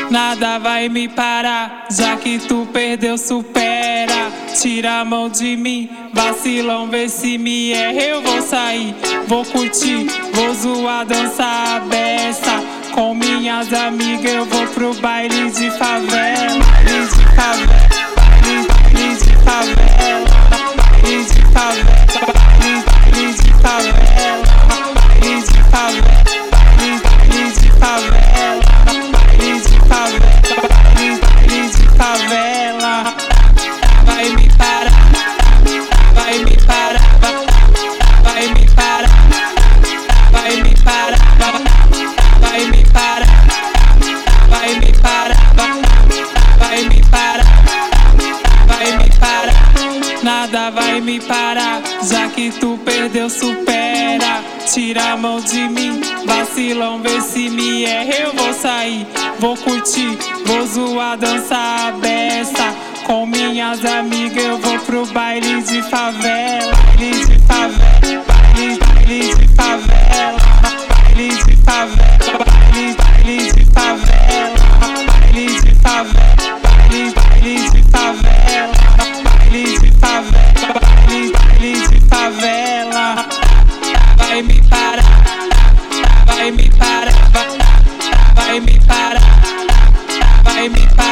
Nada vai me parar, já que tu perdeu, supera. Tira a mão de mim, vacilão, vê se me erra. Eu vou sair, vou curtir, vou zoar, dançar a beça. Com minhas amigas eu vou pro baile de favela. Baile de favela, baile de favela, baile de favela, baile de favela, baile de favela, baile de favela, baile de favela, baile de favela. Vai me parar, vai me parar, vai me parar, vai me parar, vai me parar, vai me parar, vai me parar, vai me parar. Nada vai me parar, já que tu perdeu, supera. Tira a mão de mim, vacilão, vê se me erra. Eu vou sair, vou curtir, vou zoar, dançar a beça. Com minhas amigas eu vou pro baile de favela. Baile de favela, baile de favela, baile de favela, baile de favela, baile de favela, baile de favela, baile de favela, baile de favela. Vai me parar, vai me parar, vai me parar, vai me parar.